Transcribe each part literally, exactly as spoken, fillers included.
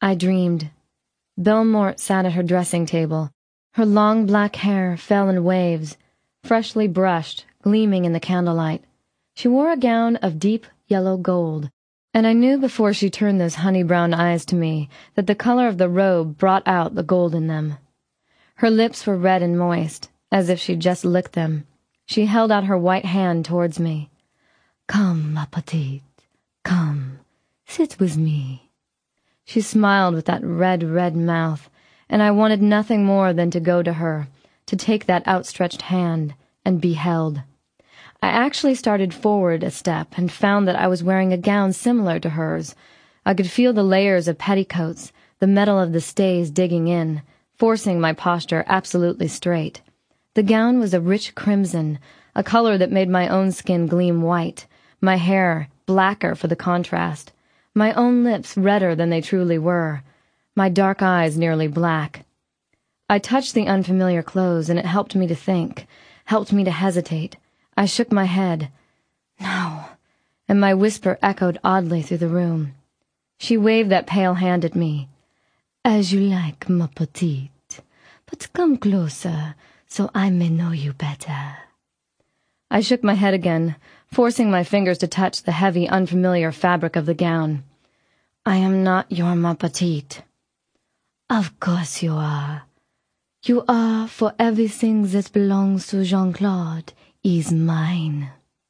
I dreamed. Bellemort sat at her dressing table. Her long black hair fell in waves, freshly brushed, gleaming in the candlelight. She wore a gown of deep yellow gold, and I knew before she turned those honey-brown eyes to me that the color of the robe brought out the gold in them. Her lips were red and moist, as if she'd just licked them. She held out her white hand towards me. "Come, ma petite, come, sit with me." She smiled with that red, red mouth, and I wanted nothing more than to go to her, to take that outstretched hand, and be held. I actually started forward a step and found that I was wearing a gown similar to hers. I could feel the layers of petticoats, the metal of the stays digging in, forcing my posture absolutely straight. The gown was a rich crimson, a color that made my own skin gleam white, my hair blacker for the contrast, my own lips redder than they truly were, my dark eyes nearly black. I touched the unfamiliar clothes, and it helped me to think, helped me to hesitate. I shook my head. "No," and my whisper echoed oddly through the room. She waved that pale hand at me. "As you like, ma petite, but come closer, so I may know you better." I shook my head again, forcing my fingers to touch the heavy, unfamiliar fabric of the gown. "I am not your ma petite." "Of course you are. You are, for everything that belongs to Jean-Claude is mine."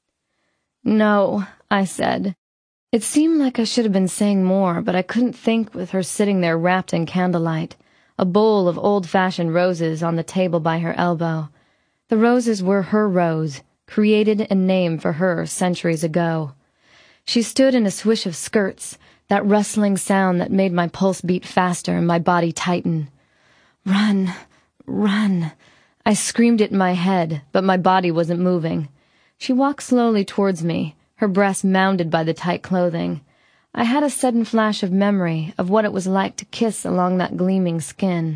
"No," I said. It seemed like I should have been saying more, but I couldn't think with her sitting there wrapped in candlelight, a bowl of old-fashioned roses on the table by her elbow. The roses were her rose, created and named for her centuries ago. She stood in a swish of skirts, that rustling sound that made my pulse beat faster and my body tighten. "Run, run." I screamed it in my head, but my body wasn't moving. She walked slowly towards me, her breasts mounded by the tight clothing. I had a sudden flash of memory of what it was like to kiss along that gleaming skin.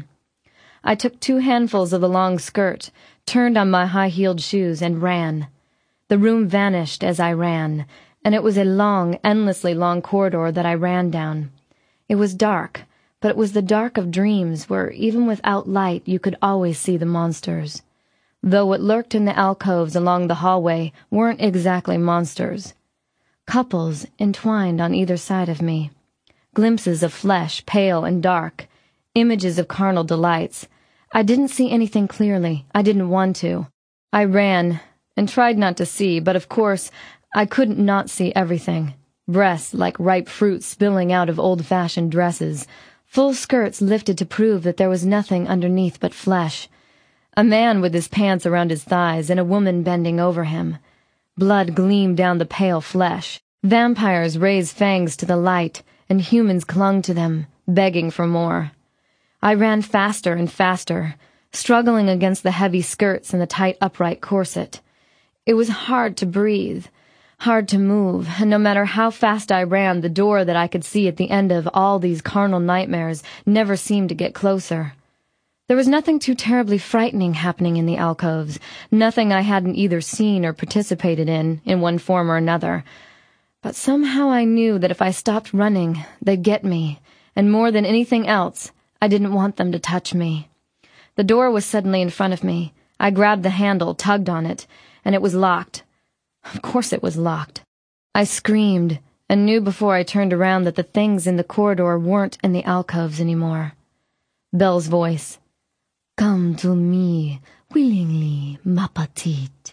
I took two handfuls of the long skirt, turned on my high-heeled shoes, and ran. The room vanished as I ran, and it was a long, endlessly long corridor that I ran down. It was dark, but it was the dark of dreams where, even without light, you could always see the monsters. Though what lurked in the alcoves along the hallway weren't exactly monsters. Couples entwined on either side of me. Glimpses of flesh, pale and dark. Images of carnal delights. I didn't see anything clearly. I didn't want to. I ran, and tried not to see, but of course, I couldn't not see everything. Breasts like ripe fruit spilling out of old-fashioned dresses. Full skirts lifted to prove that there was nothing underneath but flesh. A man with his pants around his thighs and a woman bending over him. Blood gleamed down the pale flesh. Vampires raised fangs to the light, and humans clung to them, begging for more. I ran faster and faster, struggling against the heavy skirts and the tight upright corset. It was hard to breathe, hard to move, and no matter how fast I ran, the door that I could see at the end of all these carnal nightmares never seemed to get closer. There was nothing too terribly frightening happening in the alcoves, nothing I hadn't either seen or participated in, in one form or another. But somehow I knew that if I stopped running, they'd get me, and more than anything else, I didn't want them to touch me. The door was suddenly in front of me. I grabbed the handle, tugged on it, and it was locked. Of course it was locked. I screamed, and knew before I turned around that the things in the corridor weren't in the alcoves anymore. Belle's voice. "Come to me, willingly, ma petite."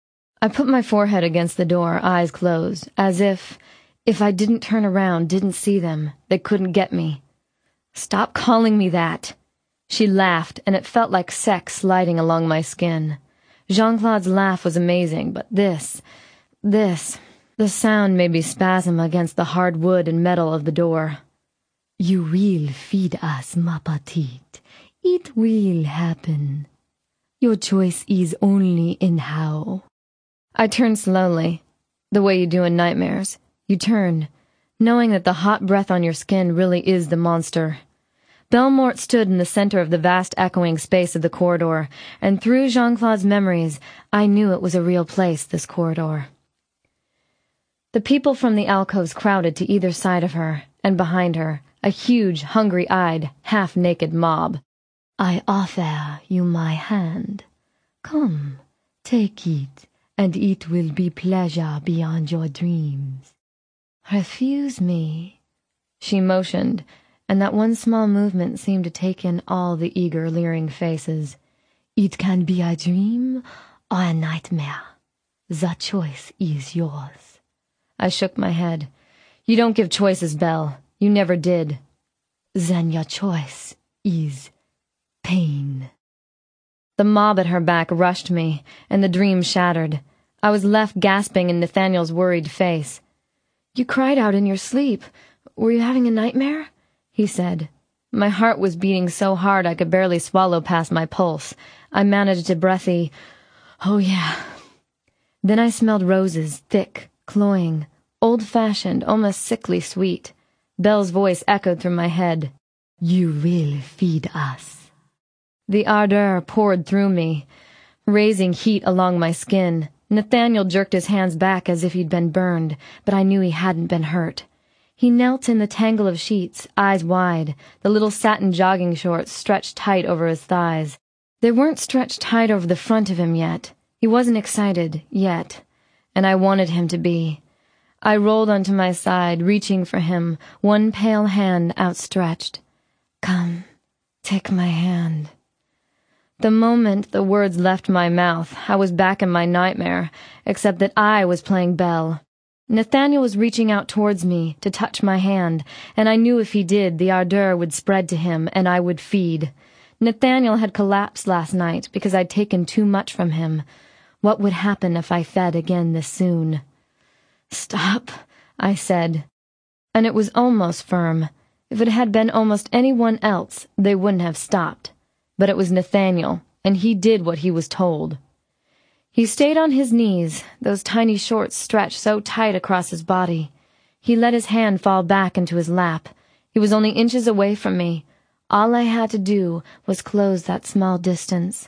I put my forehead against the door, eyes closed, as if, if I didn't turn around, didn't see them, they couldn't get me. "Stop calling me that." She laughed, and it felt like sex sliding along my skin. Jean-Claude's laugh was amazing, but this, this, the sound made me spasm against the hard wood and metal of the door. "You will feed us, ma petite. It will happen. Your choice is only in how." I turned slowly, the way you do in nightmares. You turn, knowing that the hot breath on your skin really is the monster. Bellemort stood in the center of the vast echoing space of the corridor, and through Jean-Claude's memories, I knew it was a real place, this corridor. The people from the alcoves crowded to either side of her, and behind her, a huge, hungry-eyed, half-naked mob. "I offer you my hand. Come, take it, and it will be pleasure beyond your dreams. Refuse me." She motioned, and that one small movement seemed to take in all the eager, leering faces. "It can be a dream or a nightmare. The choice is yours." I shook my head. "You don't give choices, Belle. You never did." "Then your choice is pain." The mob at her back rushed me, and the dream shattered. I was left gasping in Nathaniel's worried face. "You cried out in your sleep. Were you having a nightmare?" he said. My heart was beating so hard I could barely swallow past my pulse. I managed a breathy, "Oh, yeah." Then I smelled roses, thick, cloying, old-fashioned, almost sickly sweet. Belle's voice echoed through my head. "You will feed us." The ardor poured through me, raising heat along my skin. Nathaniel jerked his hands back as if he'd been burned, but I knew he hadn't been hurt. He knelt in the tangle of sheets, eyes wide, the little satin jogging shorts stretched tight over his thighs. They weren't stretched tight over the front of him yet. He wasn't excited, yet, and I wanted him to be. I rolled onto my side, reaching for him, one pale hand outstretched. "Come, take my hand." The moment the words left my mouth, I was back in my nightmare, except that I was playing Belle. Nathaniel was reaching out towards me to touch my hand, and I knew if he did, the ardor would spread to him, and I would feed. Nathaniel had collapsed last night because I'd taken too much from him. What would happen if I fed again this soon? "Stop," I said, and it was almost firm. If it had been almost anyone else, they wouldn't have stopped. But it was Nathaniel, and he did what he was told. He stayed on his knees, those tiny shorts stretched so tight across his body. He let his hand fall back into his lap. He was only inches away from me. All I had to do was close that small distance.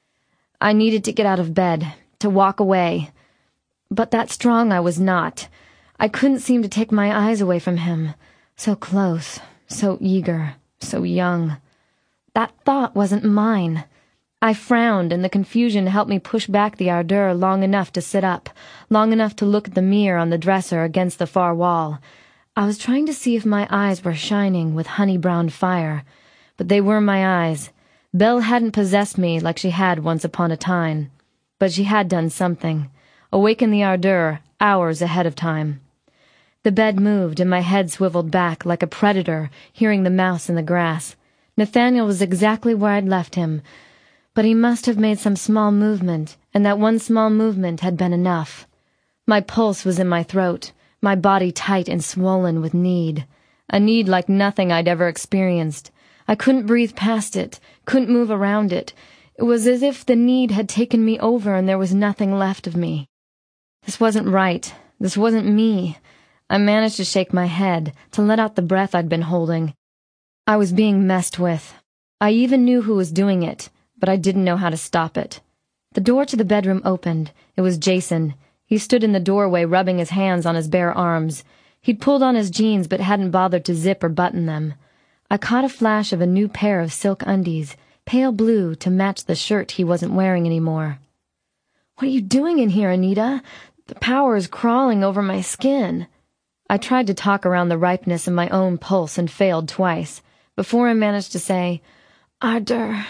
I needed to get out of bed, to walk away. But that strong I was not. I couldn't seem to take my eyes away from him. So close, so eager, so young. That thought wasn't mine. I frowned, and the confusion helped me push back the ardor long enough to sit up, long enough to look at the mirror on the dresser against the far wall. I was trying to see if my eyes were shining with honey-brown fire, but they were my eyes. Belle hadn't possessed me like she had once upon a time, but she had done something, awakened the ardor hours ahead of time. The bed moved, and my head swiveled back like a predator hearing the mouse in the grass. Nathaniel was exactly where I'd left him, but he must have made some small movement, and that one small movement had been enough. My pulse was in my throat, my body tight and swollen with need, a need like nothing I'd ever experienced. I couldn't breathe past it, couldn't move around it. It was as if the need had taken me over and there was nothing left of me. This wasn't right. This wasn't me. I managed to shake my head, to let out the breath I'd been holding. I was being messed with. I even knew who was doing it, but I didn't know how to stop it. The door to the bedroom opened. It was Jason. He stood in the doorway, rubbing his hands on his bare arms. He'd pulled on his jeans, but hadn't bothered to zip or button them. I caught a flash of a new pair of silk undies, pale blue, to match the shirt he wasn't wearing anymore. "What are you doing in here, Anita? The power is crawling over my skin." I tried to talk around the ripeness of my own pulse and failed twice, before I managed to say, "Ardor."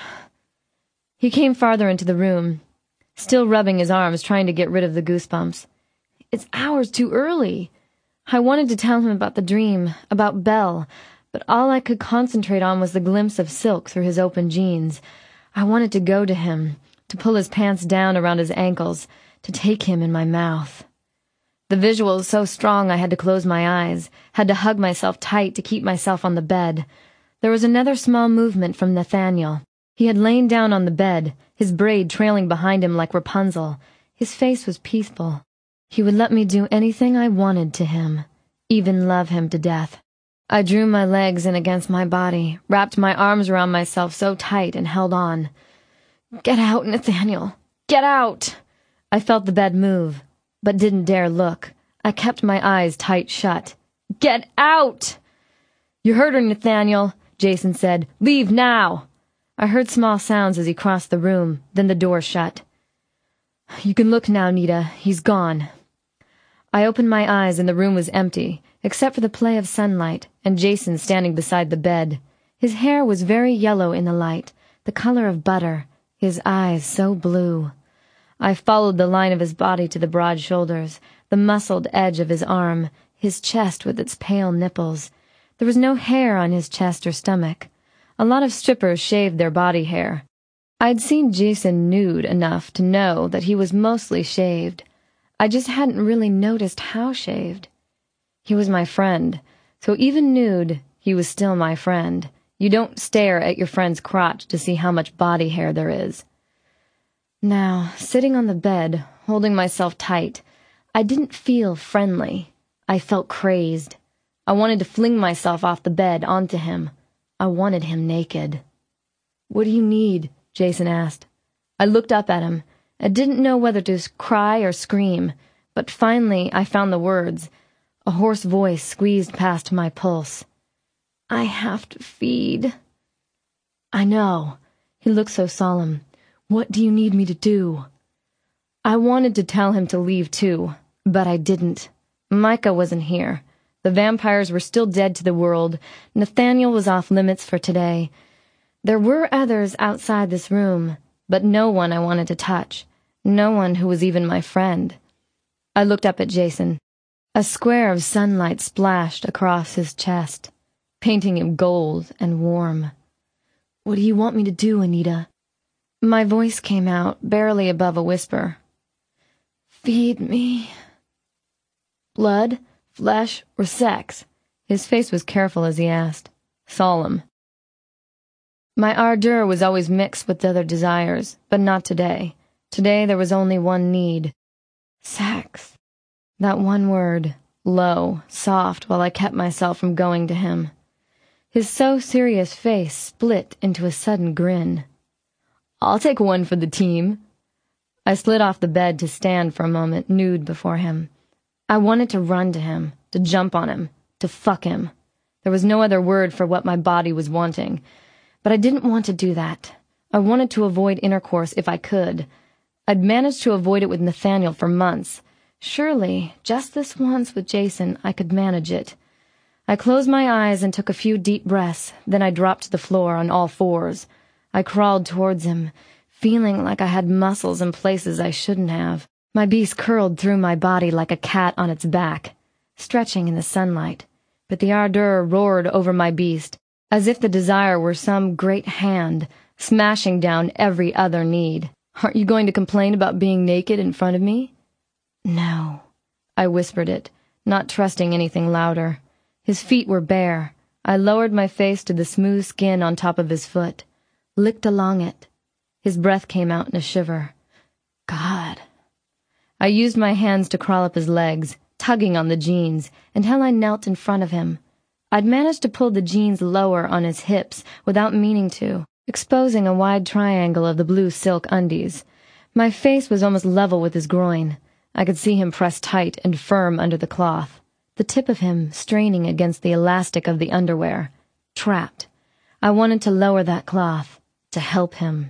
He came farther into the room, still rubbing his arms, trying to get rid of the goosebumps. "It's hours too early." I wanted to tell him about the dream, about Belle, but all I could concentrate on was the glimpse of silk through his open jeans. I wanted to go to him, to pull his pants down around his ankles, to take him in my mouth. The visual was so strong I had to close my eyes, had to hug myself tight to keep myself on the bed. There was another small movement from Nathaniel. He had lain down on the bed, his braid trailing behind him like Rapunzel. His face was peaceful. He would let me do anything I wanted to him, even love him to death. I drew my legs in against my body, wrapped my arms around myself so tight and held on. "Get out, Nathaniel! Get out!" I felt the bed move, but didn't dare look. I kept my eyes tight shut. "Get out!" "You heard her, Nathaniel," Jason said. "Leave now." I heard small sounds as he crossed the room, then the door shut. "You can look now, Nita. He's gone." I opened my eyes and the room was empty, except for the play of sunlight and Jason standing beside the bed. His hair was very yellow in the light, the color of butter, his eyes so blue. I followed the line of his body to the broad shoulders, the muscled edge of his arm, his chest with its pale nipples. There was no hair on his chest or stomach. A lot of strippers shaved their body hair. I'd seen Jason nude enough to know that he was mostly shaved. I just hadn't really noticed how shaved. He was my friend, so even nude, he was still my friend. You don't stare at your friend's crotch to see how much body hair there is. Now, sitting on the bed, holding myself tight, I didn't feel friendly. I felt crazed. I wanted to fling myself off the bed onto him. I wanted him naked. "What do you need?" Jason asked. I looked up at him. I didn't know whether to cry or scream, but finally I found the words. A hoarse voice squeezed past my pulse. "I have to feed." "I know." He looked so solemn. "What do you need me to do?" I wanted to tell him to leave too, but I didn't. Micah wasn't here. The vampires were still dead to the world. Nathaniel was off limits for today. There were others outside this room, but no one I wanted to touch. No one who was even my friend. I looked up at Jason. A square of sunlight splashed across his chest, painting him gold and warm. "What do you want me to do, Anita?" My voice came out, barely above a whisper. "Feed me." "Blood, flesh, or sex?" His face was careful as he asked, solemn. My ardor was always mixed with other desires, but not today. Today there was only one need. Sex. That one word, low, soft, while I kept myself from going to him. His so serious face split into a sudden grin. "I'll take one for the team." I slid off the bed to stand for a moment, nude before him. I wanted to run to him, to jump on him, to fuck him. There was no other word for what my body was wanting. But I didn't want to do that. I wanted to avoid intercourse if I could. I'd managed to avoid it with Nathaniel for months. Surely, just this once with Jason, I could manage it. I closed my eyes and took a few deep breaths, then I dropped to the floor on all fours. I crawled towards him, feeling like I had muscles in places I shouldn't have. My beast curled through my body like a cat on its back, stretching in the sunlight, but the ardor roared over my beast, as if the desire were some great hand, smashing down every other need. "Aren't you going to complain about being naked in front of me?" "No." I whispered it, not trusting anything louder. His feet were bare. I lowered my face to the smooth skin on top of his foot, licked along it. His breath came out in a shiver. God. I used my hands to crawl up his legs, tugging on the jeans, until I knelt in front of him. I'd managed to pull the jeans lower on his hips without meaning to, exposing a wide triangle of the blue silk undies. My face was almost level with his groin. I could see him pressed tight and firm under the cloth, the tip of him straining against the elastic of the underwear. Trapped. I wanted to lower that cloth, to help him.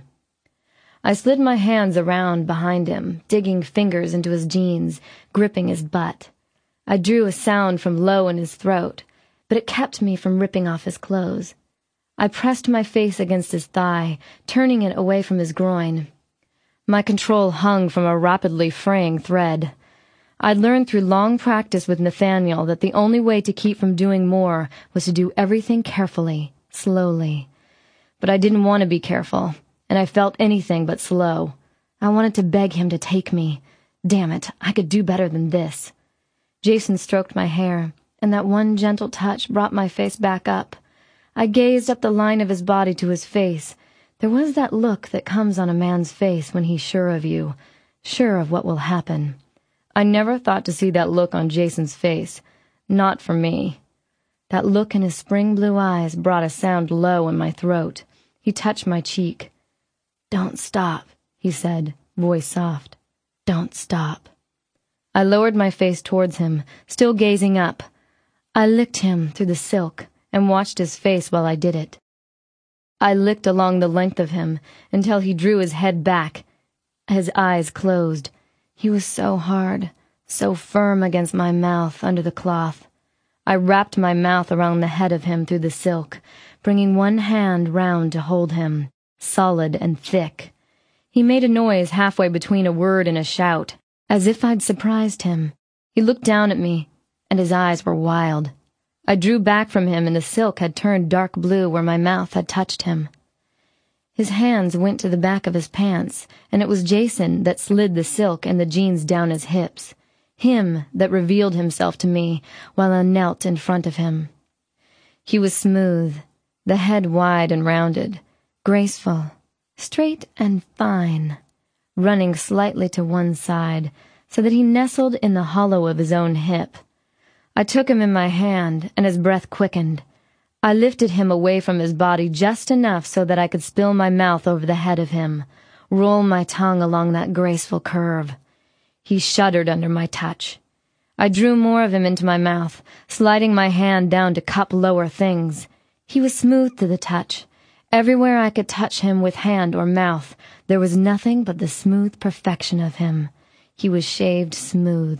I slid my hands around behind him, digging fingers into his jeans, gripping his butt. I drew a sound from low in his throat, but it kept me from ripping off his clothes. I pressed my face against his thigh, turning it away from his groin. My control hung from a rapidly fraying thread. I'd learned through long practice with Nathaniel that the only way to keep from doing more was to do everything carefully, slowly. But I didn't want to be careful, and I felt anything but slow. I wanted to beg him to take me. Damn it, I could do better than this. Jason stroked my hair, and that one gentle touch brought my face back up. I gazed up the line of his body to his face. There was that look that comes on a man's face when he's sure of you, sure of what will happen. I never thought to see that look on Jason's face. Not for me. That look in his spring blue eyes brought a sound low in my throat. He touched my cheek. "Don't stop," he said, voice soft. "Don't stop." I lowered my face towards him, still gazing up. I licked him through the silk, and watched his face while I did it. I licked along the length of him until he drew his head back. His eyes closed. He was so hard, so firm against my mouth under the cloth. I wrapped my mouth around the head of him through the silk, bringing one hand round to hold him, solid and thick. He made a noise halfway between a word and a shout, as if I'd surprised him. He looked down at me, and his eyes were wild. I drew back from him, and the silk had turned dark blue where my mouth had touched him. His hands went to the back of his pants, and it was Jason that slid the silk and the jeans down his hips, him that revealed himself to me while I knelt in front of him. He was smooth, the head wide and rounded, graceful, straight and fine, running slightly to one side, so that he nestled in the hollow of his own hip. I took him in my hand, and his breath quickened. I lifted him away from his body just enough so that I could spill my mouth over the head of him, roll my tongue along that graceful curve. He shuddered under my touch. I drew more of him into my mouth, sliding my hand down to cup lower things. He was smooth to the touch. Everywhere I could touch him with hand or mouth, there was nothing but the smooth perfection of him. He was shaved smooth.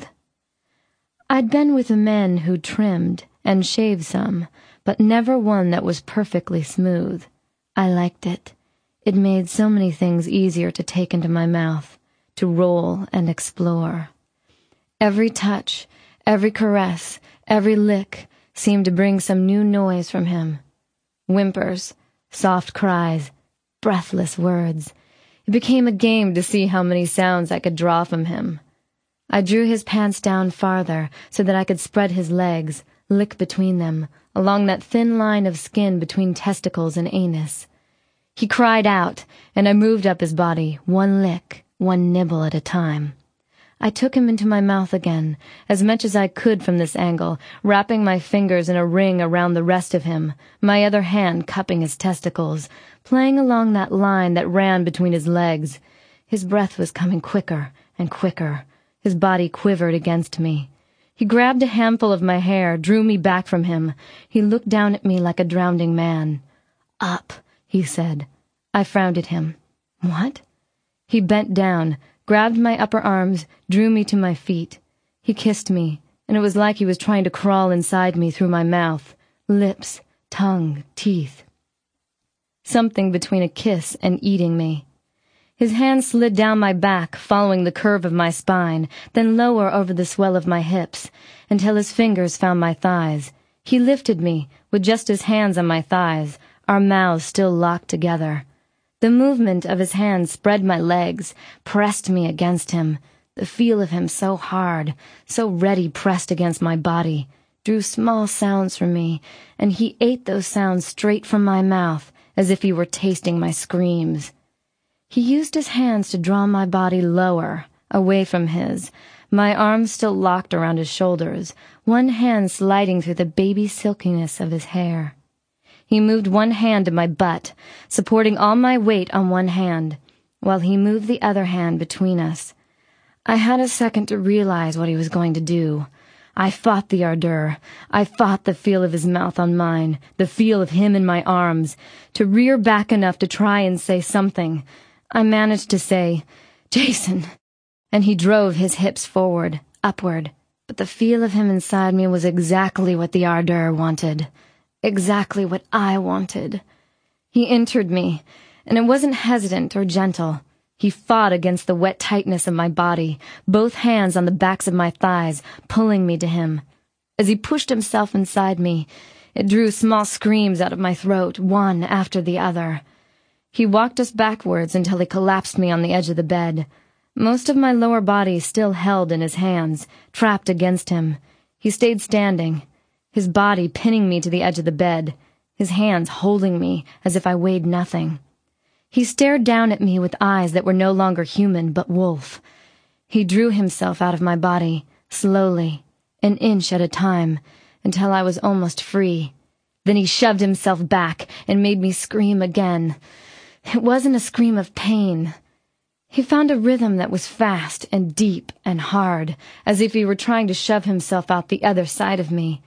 I'd been with men who trimmed and shaved some, but never one that was perfectly smooth. I liked it. It made so many things easier to take into my mouth, to roll and explore. Every touch, every caress, every lick seemed to bring some new noise from him. Whimpers, soft cries, breathless words. It became a game to see how many sounds I could draw from him. I drew his pants down farther so that I could spread his legs, lick between them, along that thin line of skin between testicles and anus. He cried out, and I moved up his body, one lick, one nibble at a time. I took him into my mouth again, as much as I could from this angle, wrapping my fingers in a ring around the rest of him, my other hand cupping his testicles, playing along that line that ran between his legs. His breath was coming quicker and quicker. His body quivered against me. He grabbed a handful of my hair, drew me back from him. He looked down at me like a drowning man. "Up," he said. I frowned at him. "What?" He bent down, grabbed my upper arms, drew me to my feet. He kissed me, and it was like he was trying to crawl inside me through my mouth, lips, tongue, teeth. Something between a kiss and eating me. His hand slid down my back, following the curve of my spine, then lower over the swell of my hips, until his fingers found my thighs. He lifted me, with just his hands on my thighs, our mouths still locked together. The movement of his hand spread my legs, pressed me against him. The feel of him so hard, so ready pressed against my body, drew small sounds from me, and he ate those sounds straight from my mouth, as if he were tasting my screams. He used his hands to draw my body lower, away from his, my arms still locked around his shoulders, one hand sliding through the baby silkiness of his hair. He moved one hand to my butt, supporting all my weight on one hand, while he moved the other hand between us. I had a second to realize what he was going to do. I fought the ardor. I fought the feel of his mouth on mine, the feel of him in my arms, to rear back enough to try and say something. I managed to say, "Jason," and he drove his hips forward, upward, but the feel of him inside me was exactly what the ardor wanted. Exactly what I wanted. He entered me, and it wasn't hesitant or gentle. He fought against the wet tightness of my body, both hands on the backs of my thighs, pulling me to him. As he pushed himself inside me, it drew small screams out of my throat, one after the other. He walked us backwards until he collapsed me on the edge of the bed. Most of my lower body still held in his hands, trapped against him. He stayed standing, his body pinning me to the edge of the bed, his hands holding me as if I weighed nothing. He stared down at me with eyes that were no longer human but wolf. He drew himself out of my body, slowly, an inch at a time, until I was almost free. Then he shoved himself back and made me scream again. It wasn't a scream of pain. He found a rhythm that was fast and deep and hard, as if he were trying to shove himself out the other side of me.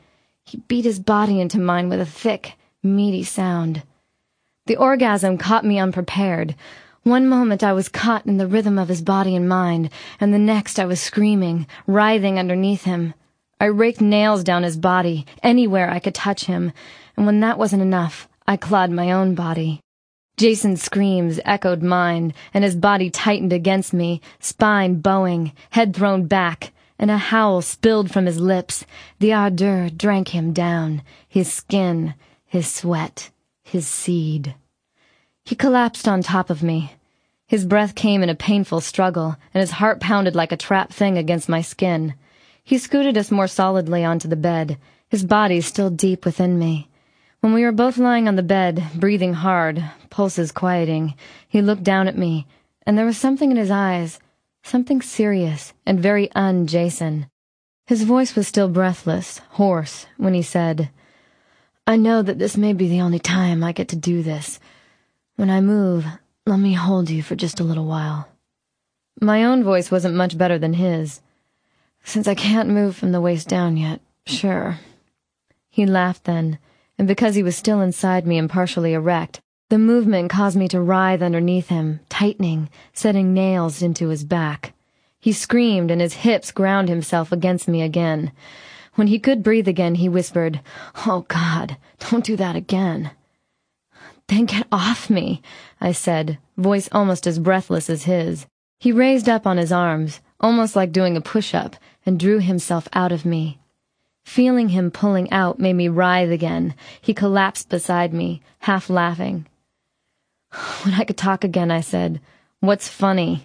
He beat his body into mine with a thick, meaty sound. The orgasm caught me unprepared. One moment I was caught in the rhythm of his body and mind, and the next I was screaming, writhing underneath him. I raked nails down his body, anywhere I could touch him, and when that wasn't enough, I clawed my own body. Jason's screams echoed mine, and his body tightened against me, spine bowing, head thrown back, and a howl spilled from his lips. The ardor drank him down, his skin, his sweat, his seed. He collapsed on top of me. His breath came in a painful struggle, and his heart pounded like a trapped thing against my skin. He scooted us more solidly onto the bed, his body still deep within me. When we were both lying on the bed, breathing hard, pulses quieting, he looked down at me, and there was something in his eyes, something serious and very un-Jason. His voice was still breathless, hoarse, when he said, "I know that this may be the only time I get to do this. When I move, let me hold you for just a little while." My own voice wasn't much better than his. "Since I can't move from the waist down yet, sure." He laughed then, and because he was still inside me and partially erect, the movement caused me to writhe underneath him, tightening, setting nails into his back. He screamed, and his hips ground himself against me again. When he could breathe again, he whispered, "Oh, God, don't do that again." "Then get off me," I said, voice almost as breathless as his. He raised up on his arms, almost like doing a push-up, and drew himself out of me. Feeling him pulling out made me writhe again. He collapsed beside me, half laughing. When I could talk again, I said, "What's funny?"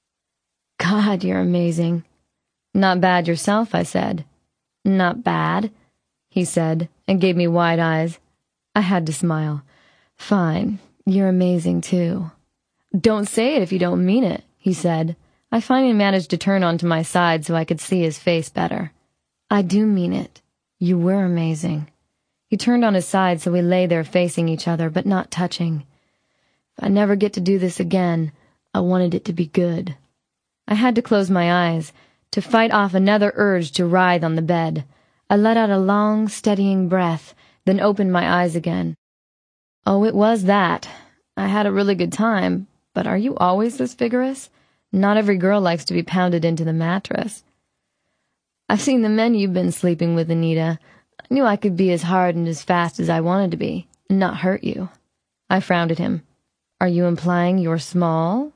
"God, you're amazing." "Not bad yourself," I said. "Not bad," he said, and gave me wide eyes. I had to smile. "Fine, you're amazing, too." "Don't say it if you don't mean it," he said. I finally managed to turn onto my side so I could see his face better. "I do mean it. You were amazing." He turned on his side so we lay there facing each other, but not touching. "If I never get to do this again, I wanted it to be good." I had to close my eyes, to fight off another urge to writhe on the bed. I let out a long, steadying breath, then opened my eyes again. "Oh, it was that. I had a really good time, but are you always this vigorous? Not every girl likes to be pounded into the mattress." "I've seen the men you've been sleeping with, Anita. I knew I could be as hard and as fast as I wanted to be, and not hurt you." I frowned at him. "Are you implying you're small?"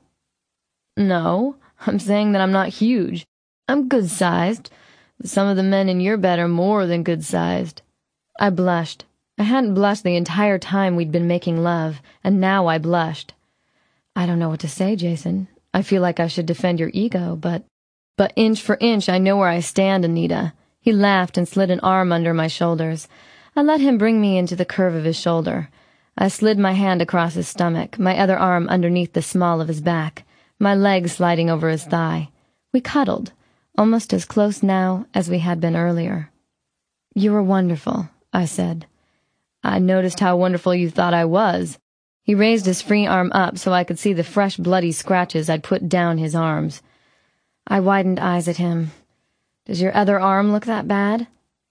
"No, I'm saying that I'm not huge. I'm good-sized, but some of the men in your bed are more than good-sized." I blushed. I hadn't blushed the entire time we'd been making love, and now I blushed. "I don't know what to say, Jason. I feel like I should defend your ego, but... But inch for inch I know where I stand, Anita." He laughed and slid an arm under my shoulders. I let him bring me into the curve of his shoulder. I slid my hand across his stomach, my other arm underneath the small of his back, my leg sliding over his thigh. We cuddled, almost as close now as we had been earlier. "You were wonderful," I said. "I noticed how wonderful you thought I was." He raised his free arm up so I could see the fresh bloody scratches I'd put down his arms. I widened eyes at him. "Does your other arm look that bad?"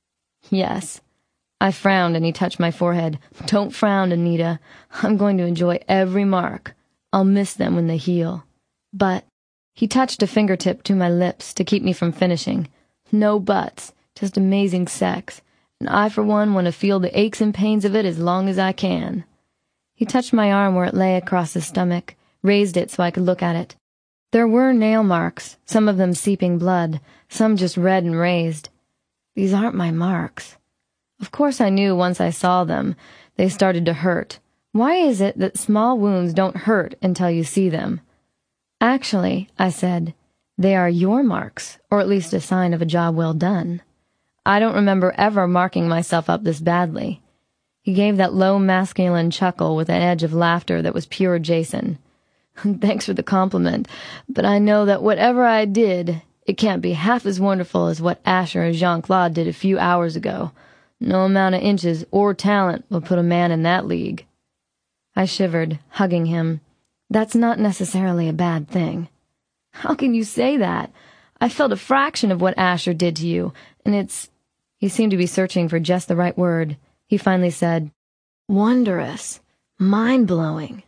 "Yes." I frowned and he touched my forehead. "Don't frown, Anita. I'm going to enjoy every mark. I'll miss them when they heal. But..." He touched a fingertip to my lips to keep me from finishing. "No buts, just amazing sex. And I, for one, want to feel the aches and pains of it as long as I can." He touched my arm where it lay across his stomach, raised it so I could look at it. There were nail marks, some of them seeping blood, some just red and raised. These aren't my marks. Of course I knew once I saw them. They started to hurt. Why is it that small wounds don't hurt until you see them? "Actually," I said, "they are your marks, or at least a sign of a job well done. I don't remember ever marking myself up this badly." He gave that low masculine chuckle with an edge of laughter that was pure Jason. "Thanks for the compliment, but I know that whatever I did, it can't be half as wonderful as what Asher and Jean-Claude did a few hours ago. No amount of inches or talent will put a man in that league." I shivered, hugging him. "That's not necessarily a bad thing." "How can you say that? I felt a fraction of what Asher did to you, and it's... He seemed to be searching for just the right word. He finally said, "Wondrous. Mind-blowing."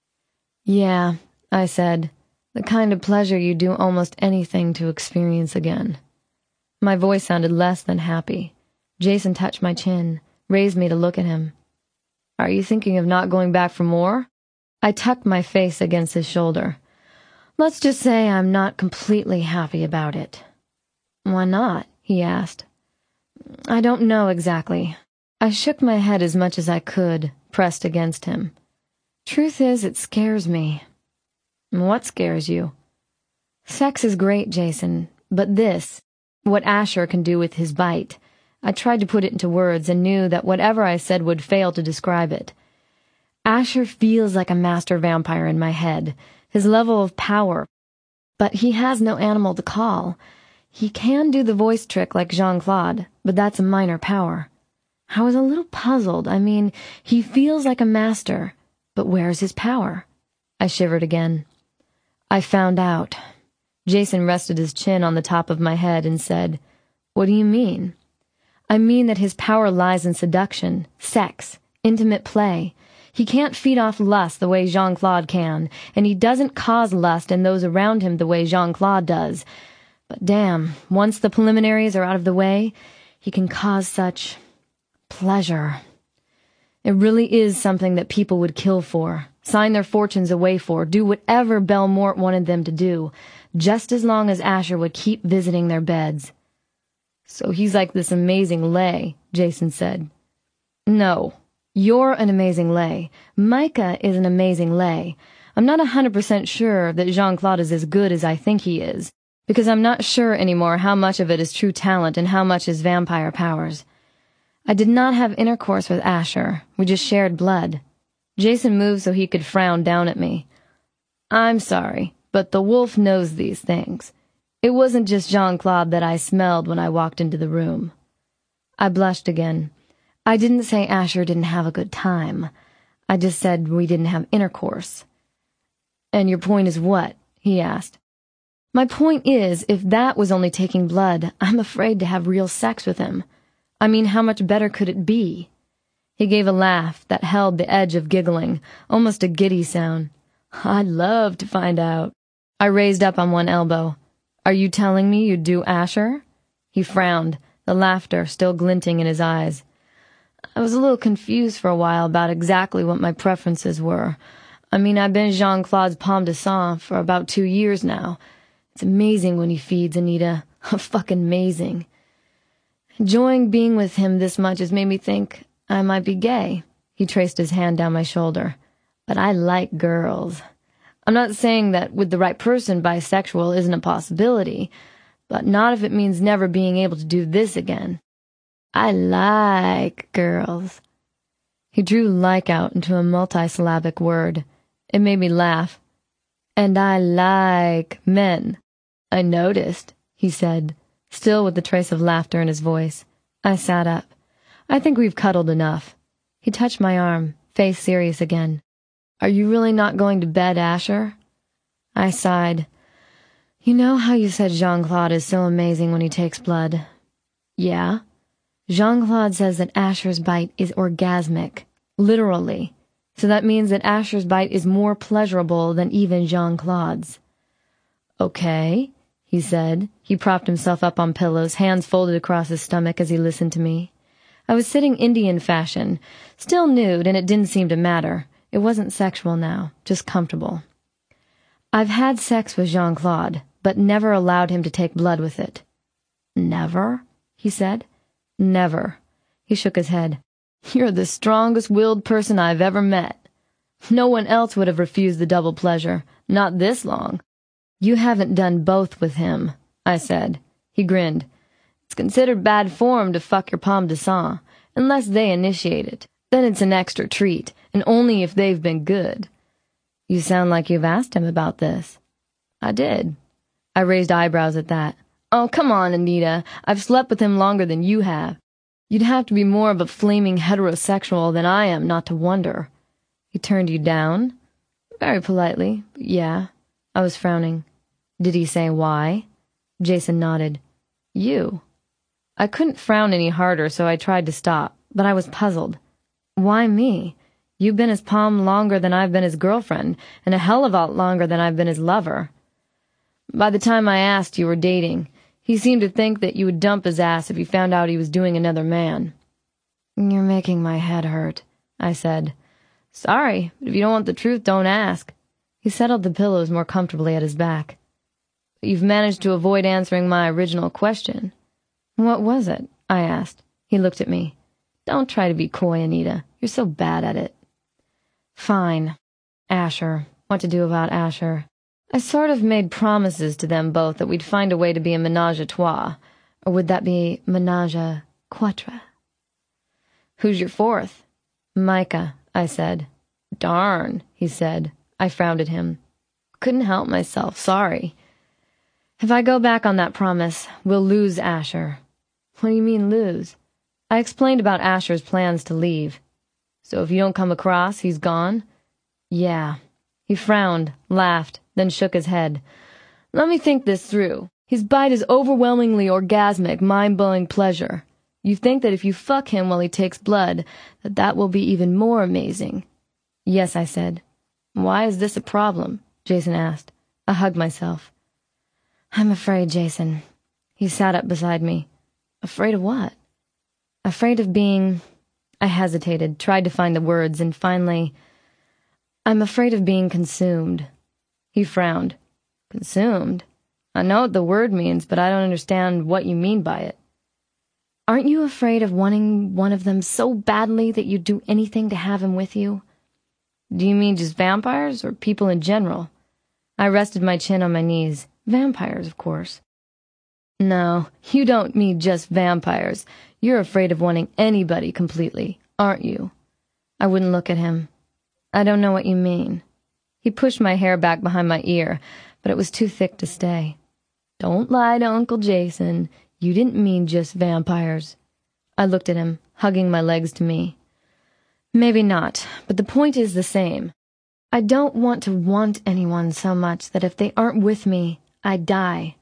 "Yeah," I said, "the kind of pleasure you do almost anything to experience again." My voice sounded less than happy. Jason touched my chin, raised me to look at him. "Are you thinking of not going back for more?" I tucked my face against his shoulder. "Let's just say I'm not completely happy about it." "Why not?" he asked. "I don't know exactly." I shook my head as much as I could, pressed against him. "Truth is, it scares me." "What scares you?" "Sex is great, Jason, but this, what Asher can do with his bite." I tried to put it into words and knew that whatever I said would fail to describe it. Asher feels like a master vampire in my head, his level of power, but he has no animal to call. He can do the voice trick like Jean-Claude, but that's a minor power. I was a little puzzled. I mean, he feels like a master, but where's his power? I shivered again. I found out. Jason rested his chin on the top of my head and said, "What do you mean?" "I mean that his power lies in seduction, sex, intimate play. He can't feed off lust the way Jean-Claude can, and he doesn't cause lust in those around him the way Jean-Claude does. But damn, once the preliminaries are out of the way, he can cause such pleasure. It really is something that people would kill for, sign their fortunes away for, do whatever Belmort wanted them to do, just as long as Asher would keep visiting their beds." "So he's like this amazing lay," Jason said. "No, you're an amazing lay. Micah is an amazing lay. I'm not a hundred percent sure that Jean-Claude is as good as I think he is, because I'm not sure anymore how much of it is true talent and how much is vampire powers. I did not have intercourse with Asher. We just shared blood." Jason moved so he could frown down at me. "I'm sorry, but the wolf knows these things. It wasn't just Jean-Claude that I smelled when I walked into the room." I blushed again. I didn't say Asher didn't have a good time. I just said we didn't have intercourse. "And your point is what?" he asked. "My point is, if that was only taking blood, I'm afraid to have real sex with him. I mean, how much better could it be?" He gave a laugh that held the edge of giggling, almost a giddy sound. "I'd love to find out." I raised up on one elbow. "Are you telling me you'd do Asher?" He frowned, the laughter still glinting in his eyes. "I was a little confused for a while about exactly what my preferences were. I mean, I've been Jean-Claude's pomme de sang for about two years now. It's amazing when he feeds, Anita. Fucking amazing. Enjoying being with him this much has made me think I might be gay." He traced his hand down my shoulder. "But I like girls. I'm not saying that with the right person bisexual isn't a possibility, but not if it means never being able to do this again. I like girls." He drew like out into a multisyllabic word. It made me laugh. "And I like men. I noticed," he said, still with the trace of laughter in his voice. I sat up. "I think we've cuddled enough." He touched my arm, face serious again. "Are you really not going to bed, Asher?" I sighed. "You know how you said Jean-Claude is so amazing when he takes blood?" "Yeah." "Jean-Claude says that Asher's bite is orgasmic, literally. So that means that Asher's bite is more pleasurable than even Jean-Claude's." "Okay," he said. He propped himself up on pillows, hands folded across his stomach as he listened to me. I was sitting Indian fashion, still nude, and it didn't seem to matter. It wasn't sexual now, just comfortable. "I've had sex with Jean-Claude, but never allowed him to take blood with it." "Never?" he said. "Never." He shook his head. "You're the strongest-willed person I've ever met. No one else would have refused the double pleasure, not this long." "You haven't done both with him," I said. He grinned. "It's considered bad form to fuck your pomme de sang, unless they initiate it. Then it's an extra treat, and only if they've been good." "You sound like you've asked him about this." "I did." I raised eyebrows at that. "Oh, come on, Anita. I've slept with him longer than you have. You'd have to be more of a flaming heterosexual than I am not to wonder." "He turned you down?" "Very politely, but yeah." I was frowning. "Did he say why?" Jason nodded. "You." I couldn't frown any harder, so I tried to stop, but I was puzzled. Why me? You've been his pom longer than I've been his girlfriend, and a hell of a lot longer than I've been his lover. By the time I asked, you were dating. He seemed to think that you would dump his ass if you found out he was doing another man. You're making my head hurt, I said. Sorry, but if you don't want the truth, don't ask. He settled the pillows more comfortably at his back. But you've managed to avoid answering my original question. What was it? I asked. He looked at me. Don't try to be coy, Anita. You're so bad at it. Fine. Asher. What to do about Asher? I sort of made promises to them both that we'd find a way to be a ménage à trois. Or would that be ménage à quatre? Who's your fourth? Micah, I said. Darn, he said. I frowned at him. Couldn't help myself, sorry. If I go back on that promise, we'll lose Asher. What do you mean, lose? I explained about Asher's plans to leave. So if you don't come across, he's gone? Yeah. He frowned, laughed, then shook his head. Let me think this through. His bite is overwhelmingly orgasmic, mind-blowing pleasure. You think that if you fuck him while he takes blood, that that will be even more amazing. Yes, I said. Why is this a problem? Jason asked. I hugged myself. I'm afraid, Jason. He sat up beside me. Afraid of what? Afraid of being... I hesitated, tried to find the words, and finally... I'm afraid of being consumed. He frowned. Consumed? I know what the word means, but I don't understand what you mean by it. Aren't you afraid of wanting one of them so badly that you'd do anything to have him with you? Do you mean just vampires, or people in general? I rested my chin on my knees. Vampires, of course. No, you don't mean just vampires. You're afraid of wanting anybody completely, aren't you? I wouldn't look at him. I don't know what you mean. He pushed my hair back behind my ear, but it was too thick to stay. Don't lie to Uncle Jason. You didn't mean just vampires. I looked at him, hugging my legs to me. Maybe not, but the point is the same. I don't want to want anyone so much that if they aren't with me, I die.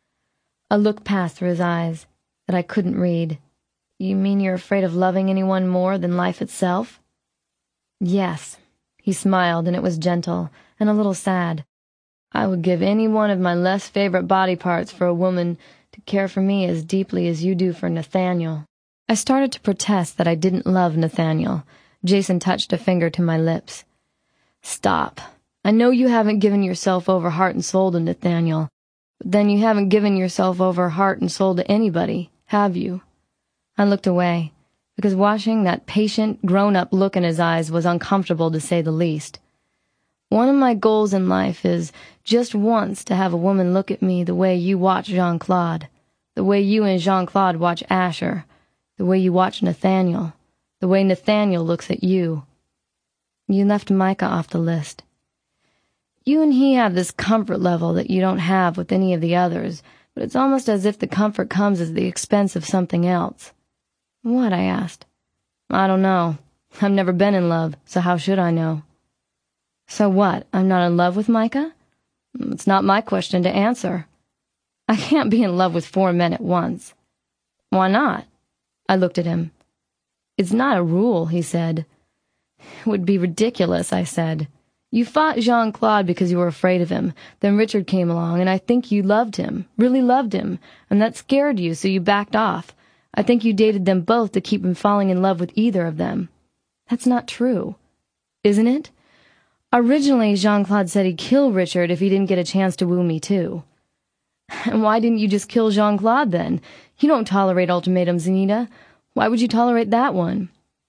A look passed through his eyes that I couldn't read. You mean you're afraid of loving anyone more than life itself? Yes. He smiled, and it was gentle, and a little sad. I would give any one of my less favorite body parts for a woman to care for me as deeply as you do for Nathaniel. I started to protest that I didn't love Nathaniel. Jason touched a finger to my lips. Stop. I know you haven't given yourself over heart and soul to Nathaniel, but then you haven't given yourself over heart and soul to anybody, have you? I looked away, because watching that patient, grown-up look in his eyes was uncomfortable to say the least. One of my goals in life is just once to have a woman look at me the way you watch Jean-Claude, the way you and Jean-Claude watch Asher, the way you watch Nathaniel, the way Nathaniel looks at you. You left Micah off the list. You and he have this comfort level that you don't have with any of the others, but it's almost as if the comfort comes at the expense of something else. What? I asked. I don't know. I've never been in love, so how should I know? So what? I'm not in love with Micah? It's not my question to answer. I can't be in love with four men at once. Why not? I looked at him. It's not a rule, he said. It would be ridiculous, I said. You fought Jean-Claude because you were afraid of him. Then Richard came along, and I think you loved him, really loved him, and that scared you, so you backed off. I think you dated them both to keep him falling in love with either of them. That's not true. Isn't it? Originally, Jean-Claude said he'd kill Richard if he didn't get a chance to woo me, too. And why didn't you just kill Jean-Claude, then? You don't tolerate ultimatums, Anita. Why would you tolerate that one?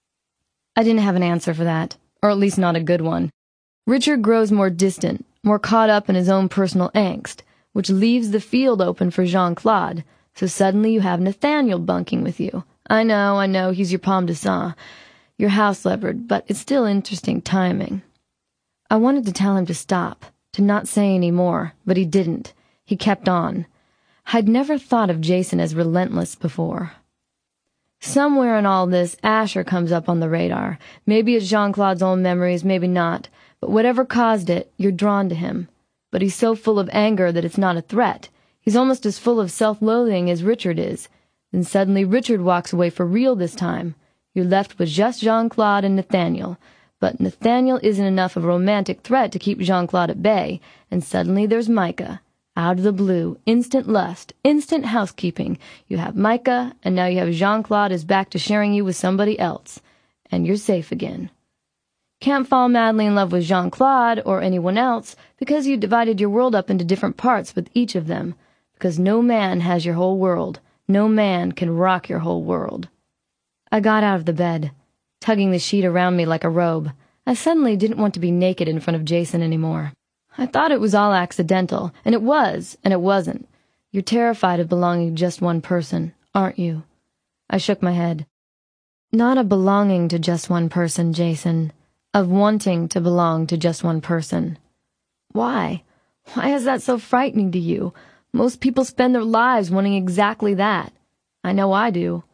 I didn't have an answer for that, or at least not a good one. Richard grows more distant, more caught up in his own personal angst, which leaves the field open for Jean-Claude, so suddenly you have Nathaniel bunking with you. I know, I know, he's your pomme de sang, your house leopard, but it's still interesting timing. I wanted to tell him to stop, to not say any more, but he didn't. He kept on. I'd never thought of Jason as relentless before. Somewhere in all this, Asher comes up on the radar. Maybe it's Jean-Claude's own memories, maybe not, but whatever caused it, you're drawn to him. But he's so full of anger that it's not a threat. He's almost as full of self-loathing as Richard is. Then suddenly Richard walks away for real this time. You're left with just Jean-Claude and Nathaniel. But Nathaniel isn't enough of a romantic threat to keep Jean-Claude at bay, and suddenly there's Micah. Out of the blue, instant lust, instant housekeeping. You have Micah, and now you have Jean-Claude is back to sharing you with somebody else. And you're safe again. Can't fall madly in love with Jean-Claude or anyone else because you divided your world up into different parts with each of them. Because no man has your whole world. No man can rock your whole world. I got out of the bed, tugging the sheet around me like a robe. I suddenly didn't want to be naked in front of Jason anymore. I thought it was all accidental, and it was, and it wasn't. You're terrified of belonging to just one person, aren't you? I shook my head. Not of belonging to just one person, Jason. Of wanting to belong to just one person. Why? Why is that so frightening to you? Most people spend their lives wanting exactly that. I know I do.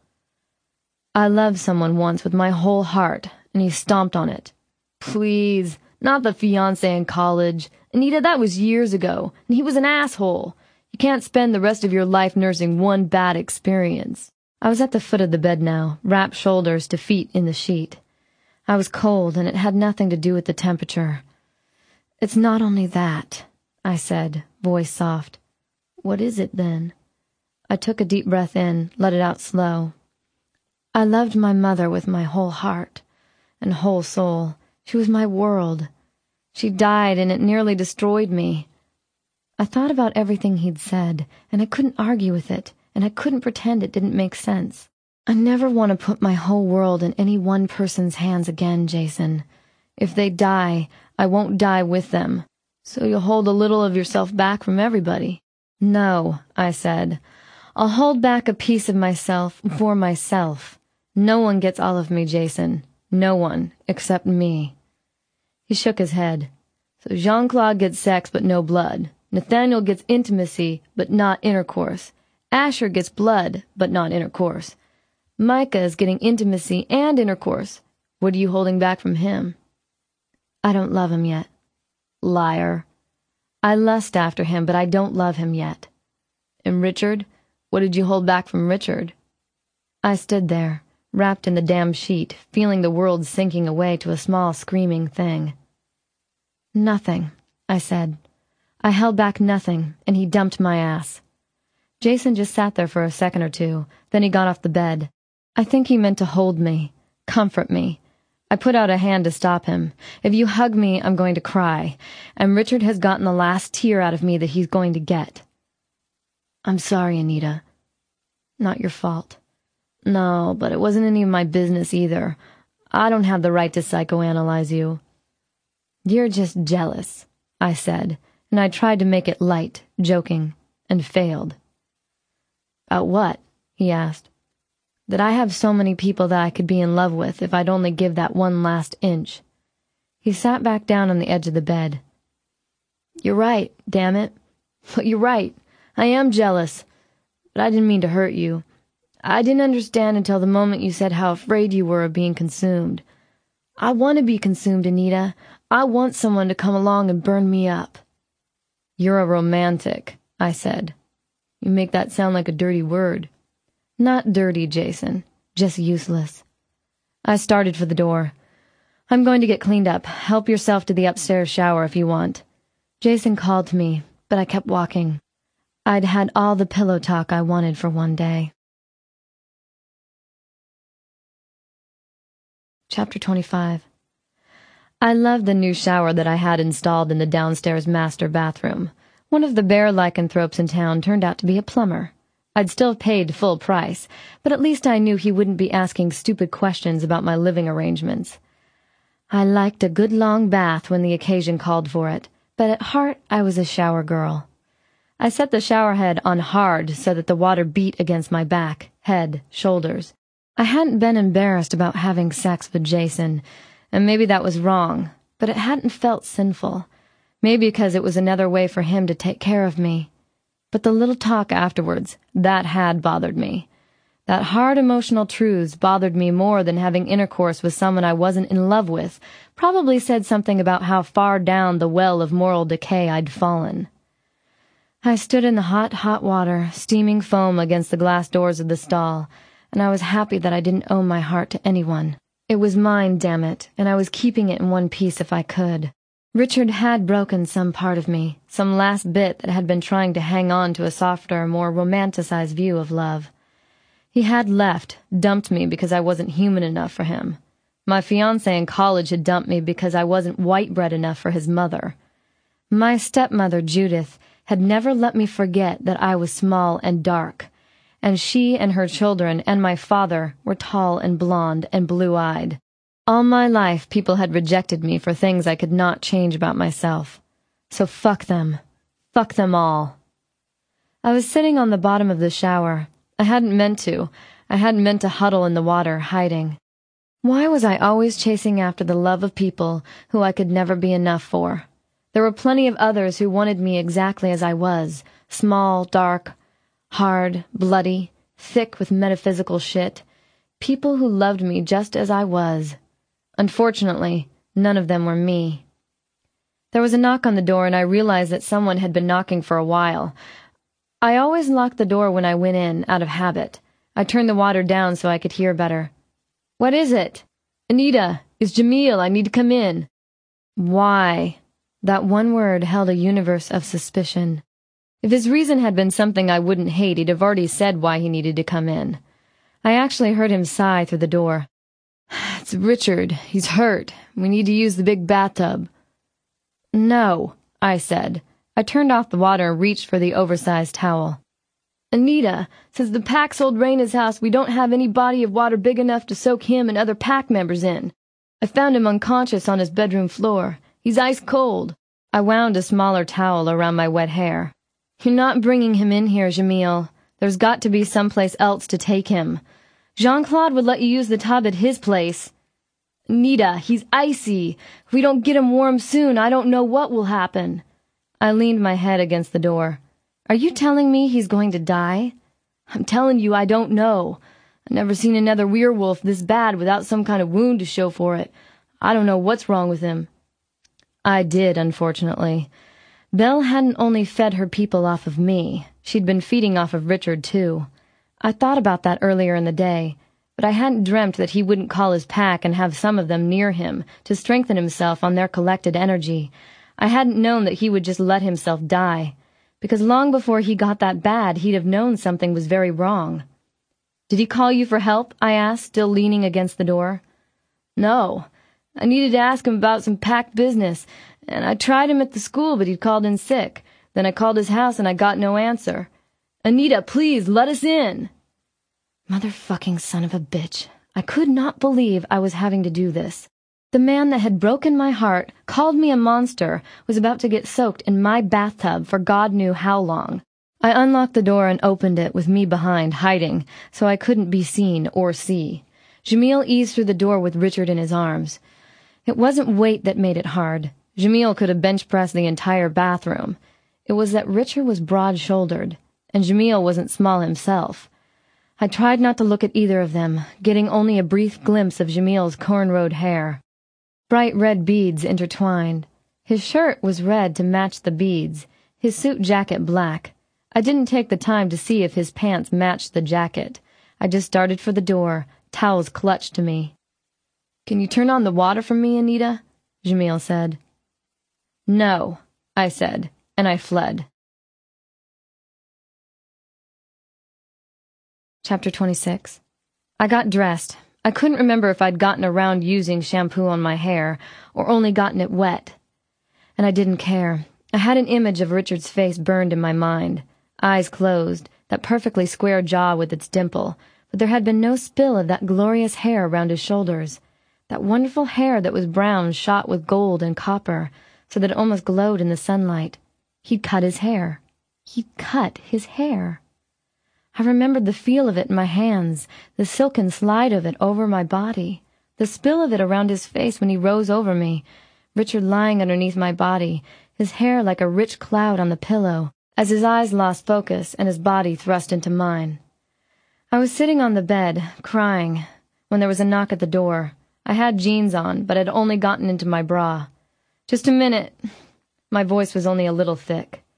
I loved someone once with my whole heart, and he stomped on it. Please, not the fiancé in college. Anita, that was years ago, and he was an asshole. You can't spend the rest of your life nursing one bad experience. I was at the foot of the bed now, wrapped shoulders to feet in the sheet. I was cold, and it had nothing to do with the temperature. It's not only that, I said, voice soft. What is it, then? I took a deep breath in, let it out slow. I loved my mother with my whole heart and whole soul. She was my world. She died, and it nearly destroyed me. I thought about everything he'd said, and I couldn't argue with it, and I couldn't pretend it didn't make sense. I never want to put my whole world in any one person's hands again, Jason. If they die, I won't die with them. So you'll hold a little of yourself back from everybody. No, I said. I'll hold back a piece of myself for myself. No one gets all of me, Jason. No one, except me. He shook his head. So Jean-Claude gets sex but no blood. Nathaniel gets intimacy but not intercourse. Asher gets blood but not intercourse. Micah is getting intimacy and intercourse. What are you holding back from him? I don't love him yet. Liar. I lust after him, but I don't love him yet. And Richard? What did you hold back from Richard? I stood there, wrapped in the damn sheet, feeling the world sinking away to a small screaming thing. Nothing, I said. I held back nothing, and he dumped my ass. Jason just sat there for a second or two, then he got off the bed. I think he meant to hold me, comfort me. I put out a hand to stop him. If you hug me, I'm going to cry, and Richard has gotten the last tear out of me that he's going to get. I'm sorry, Anita. Not your fault. No, but it wasn't any of my business either. I don't have the right to psychoanalyze you. You're just jealous, I said, and I tried to make it light, joking, and failed. About what? He asked. That I have so many people that I could be in love with if I'd only give that one last inch. He sat back down on the edge of the bed. You're right, damn it. But you're right. I am jealous. But I didn't mean to hurt you. I didn't understand until the moment you said how afraid you were of being consumed. I want to be consumed, Anita. I want someone to come along and burn me up. You're a romantic, I said. You make that sound like a dirty word. Not dirty, Jason. Just useless. I started for the door. I'm going to get cleaned up. Help yourself to the upstairs shower if you want. Jason called to me, but I kept walking. I'd had all the pillow talk I wanted for one day. Chapter twenty-five. I loved the new shower that I had installed in the downstairs master bathroom. One of the bear lycanthropes in town turned out to be a plumber. I'd still paid full price, but at least I knew he wouldn't be asking stupid questions about my living arrangements. I liked a good long bath when the occasion called for it, but at heart I was a shower girl. I set the shower head on hard so that the water beat against my back, head, shoulders. I hadn't been embarrassed about having sex with Jason, and maybe that was wrong, but it hadn't felt sinful. Maybe because it was another way for him to take care of me. But the little talk afterwards, that had bothered me. That hard emotional truths bothered me more than having intercourse with someone I wasn't in love with, probably said something about how far down the well of moral decay I'd fallen. I stood in the hot, hot water, steaming foam against the glass doors of the stall, and I was happy that I didn't owe my heart to anyone. It was mine, damn it, and I was keeping it in one piece if I could. Richard had broken some part of me, some last bit that had been trying to hang on to a softer, more romanticized view of love. He had left, dumped me because I wasn't human enough for him. My fiancé in college had dumped me because I wasn't white bread enough for his mother. My stepmother, Judith, had never let me forget that I was small and dark, and she and her children and my father were tall and blonde and blue-eyed. All my life people had rejected me for things I could not change about myself. So fuck them. Fuck them all. I was sitting on the bottom of the shower. I hadn't meant to. I hadn't meant to huddle in the water, hiding. Why was I always chasing after the love of people who I could never be enough for? There were plenty of others who wanted me exactly as I was, small, dark, hard, bloody, thick with metaphysical shit. People who loved me just as I was. Unfortunately, none of them were me. There was a knock on the door, and I realized that someone had been knocking for a while. I always locked the door when I went in, out of habit. I turned the water down so I could hear better. "What is it?" "Anita, it's Jamil. I need to come in." Why? That one word held a universe of suspicion. If his reason had been something I wouldn't hate, he'd have already said why he needed to come in. I actually heard him sigh through the door. "It's Richard. He's hurt. We need to use the big bathtub." "No," I said. I turned off the water and reached for the oversized towel. "Anita, since the pack sold Raina's house, we don't have any body of water big enough to soak him and other pack members in. I found him unconscious on his bedroom floor. He's ice cold." I wound a smaller towel around my wet hair. "You're not bringing him in here, Jamil. There's got to be someplace else to take him. Jean-Claude would let you use the tub at his place." "Anita, he's icy. If we don't get him warm soon, I don't know what will happen." I leaned my head against the door. "Are you telling me he's going to die?" "I'm telling you I don't know. I've never seen another werewolf this bad without some kind of wound to show for it. I don't know what's wrong with him." I did, unfortunately. Belle hadn't only fed her people off of me. She'd been feeding off of Richard, too. I thought about that earlier in the day, but I hadn't dreamt that he wouldn't call his pack and have some of them near him to strengthen himself on their collected energy. I hadn't known that he would just let himself die, because long before he got that bad, he'd have known something was very wrong. "Did he call you for help?" I asked, still leaning against the door. "No. I needed to ask him about some packed business, and I tried him at the school, but he'd called in sick. Then I called his house, and I got no answer. Anita, please, let us in." Motherfucking son of a bitch. I could not believe I was having to do this. The man that had broken my heart, called me a monster, was about to get soaked in my bathtub for God knew how long. I unlocked the door and opened it with me behind, hiding, so I couldn't be seen or see. Jamil eased through the door with Richard in his arms. It wasn't weight that made it hard. Jamil could have bench-pressed the entire bathroom. It was that Richard was broad-shouldered, and Jamil wasn't small himself. I tried not to look at either of them, getting only a brief glimpse of Jamil's cornrowed hair. Bright red beads intertwined. His shirt was red to match the beads, his suit jacket black. I didn't take the time to see if his pants matched the jacket. I just started for the door, towels clutched to me. "Can you turn on the water for me, Anita?" Jamil said. "No," I said, and I fled. Chapter twenty-six. I got dressed. I couldn't remember if I'd gotten around using shampoo on my hair, or only gotten it wet. And I didn't care. I had an image of Richard's face burned in my mind. Eyes closed, that perfectly square jaw with its dimple, but there had been no spill of that glorious hair around his shoulders. That wonderful hair that was brown shot with gold and copper, so that it almost glowed in the sunlight. He'd cut his hair. He'd cut his hair. I remembered the feel of it in my hands, the silken slide of it over my body, the spill of it around his face when he rose over me, Richard lying underneath my body, his hair like a rich cloud on the pillow, as his eyes lost focus and his body thrust into mine. I was sitting on the bed, crying, when there was a knock at the door. I had jeans on, but had only gotten into my bra. "Just a minute." My voice was only a little thick.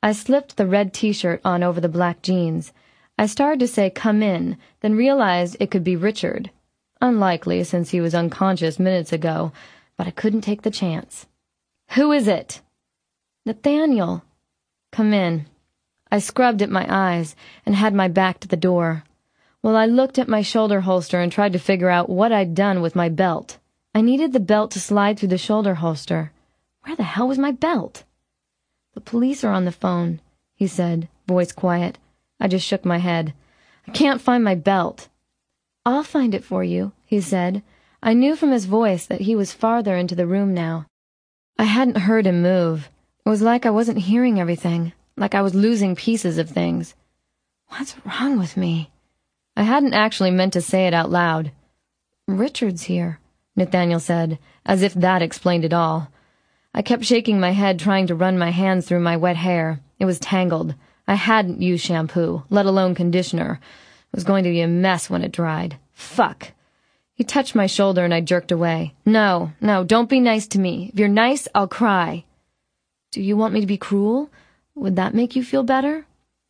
I slipped the red t-shirt on over the black jeans. I started to say come in, then realized it could be Richard. Unlikely, since he was unconscious minutes ago, but I couldn't take the chance. "Who is it?" "Nathaniel." "Come in." I scrubbed at my eyes and had my back to the door. Well, I looked at my shoulder holster and tried to figure out what I'd done with my belt. I needed the belt to slide through the shoulder holster. Where the hell was my belt? "The police are on the phone," he said, voice quiet. I just shook my head. "I can't find my belt." "I'll find it for you," he said. I knew from his voice that he was farther into the room now. I hadn't heard him move. It was like I wasn't hearing everything, like I was losing pieces of things. What's wrong with me? I hadn't actually meant to say it out loud. "Richard's here," Nathaniel said, as if that explained it all. I kept shaking my head, trying to run my hands through my wet hair. It was tangled. I hadn't used shampoo, let alone conditioner. It was going to be a mess when it dried. Fuck. He touched my shoulder and I jerked away. "No, no, don't be nice to me. If you're nice, I'll cry." "Do you want me to be cruel? Would that make you feel better?"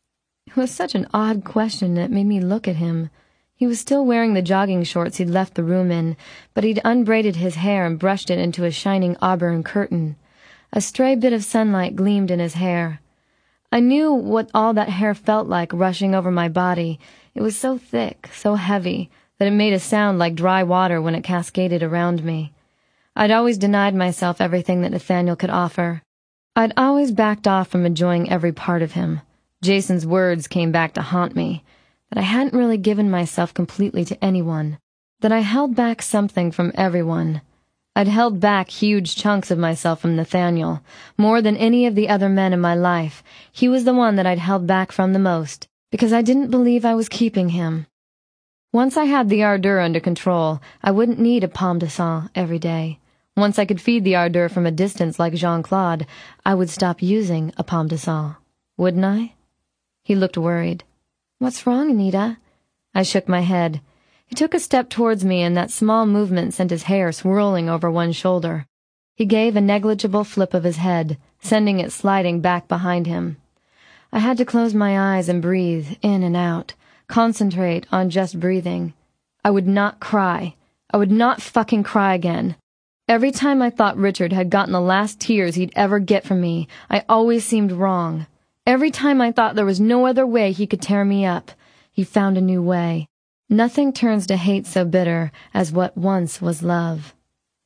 It was such an odd question that it made me look at him. He was still wearing the jogging shorts he'd left the room in, but he'd unbraided his hair and brushed it into a shining auburn curtain. A stray bit of sunlight gleamed in his hair. I knew what all that hair felt like rushing over my body. It was so thick, so heavy, that it made a sound like dry water when it cascaded around me. I'd always denied myself everything that Nathaniel could offer. I'd always backed off from enjoying every part of him. Jason's words came back to haunt me. That I hadn't really given myself completely to anyone, that I held back something from everyone. I'd held back huge chunks of myself from Nathaniel, more than any of the other men in my life. He was the one that I'd held back from the most, because I didn't believe I was keeping him. Once I had the ardor under control, I wouldn't need a pomme de sang every day. Once I could feed the ardor from a distance like Jean-Claude, I would stop using a pomme de sang. Wouldn't I? He looked worried. "What's wrong, Anita?" I shook my head. He took a step towards me, and that small movement sent his hair swirling over one shoulder. He gave a negligible flip of his head, sending it sliding back behind him. I had to close my eyes and breathe in and out, concentrate on just breathing. I would not cry. I would not fucking cry again. Every time I thought Richard had gotten the last tears he'd ever get from me, I always seemed wrong. Every time I thought there was no other way he could tear me up, he found a new way. Nothing turns to hate so bitter as what once was love.